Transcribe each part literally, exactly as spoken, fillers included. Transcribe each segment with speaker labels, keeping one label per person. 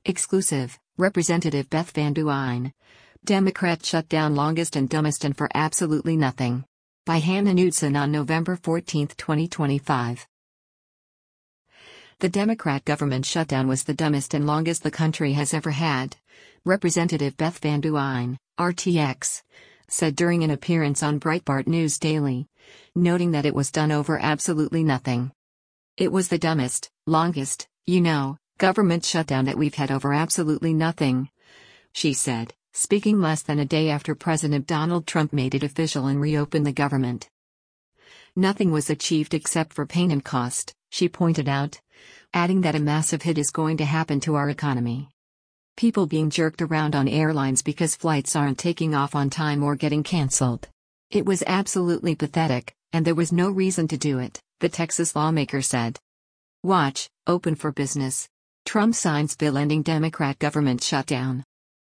Speaker 1: Exclusive, Representative Beth Van Duyn. Democrat shut down longest and dumbest and for absolutely nothing. By Hannah Knudsen on November fourteenth, twenty twenty-five. The Democrat government shutdown was the dumbest and longest the country has ever had, Representative Beth Van Duyn, R T X, said during an appearance on Breitbart News Daily, noting that it was done over absolutely nothing. It was the dumbest, longest, you know, government shutdown that we've had over absolutely nothing, she said, speaking less than a day after President Donald Trump made it official and reopened the government. Nothing was achieved except for pain and cost, she pointed out, adding that a massive hit is going to happen to our economy. People being jerked around on airlines because flights aren't taking off on time or getting canceled. It was absolutely pathetic, and there was no reason to do it, the Texas lawmaker said. Watch, open for business. Trump signs bill ending Democrat government shutdown.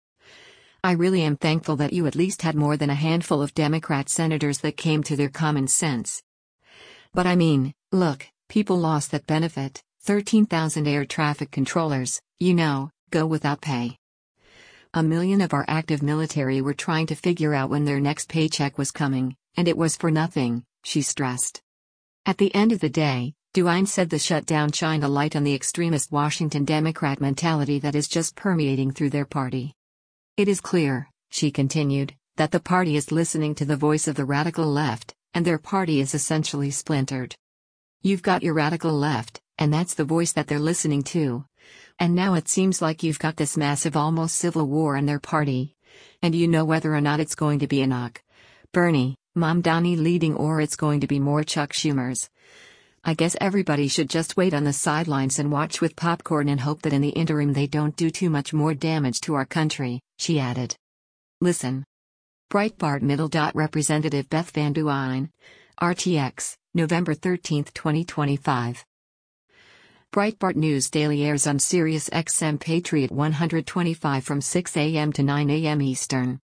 Speaker 1: I really am thankful that you at least had more than a handful of Democrat senators that came to their common sense. But I mean, look, people lost that benefit, thirteen thousand air traffic controllers, you know, go without pay. A million of our active military were trying to figure out when their next paycheck was coming, and it was for nothing, she stressed. At the end of the day, Duyn said the shutdown shined a light on the extremist Washington Democrat mentality that is just permeating through their party. It is clear, she continued, that the party is listening to the voice of the radical left, and their party is essentially splintered. You've got your radical left, and that's the voice that they're listening to. And now it seems like you've got this massive almost civil war in their party. And you know whether or not it's going to be Enoch, Bernie, Mamdani leading or it's going to be more Chuck Schumer's. I guess everybody should just wait on the sidelines and watch with popcorn and hope that in the interim they don't do too much more damage to our country, she added. Listen. Breitbart Middle. Representative Beth Van Duyn, R T X, November thirteenth, twenty twenty-five. Breitbart News Daily airs on Sirius X M Patriot one twenty-five from six a m to nine a m Eastern.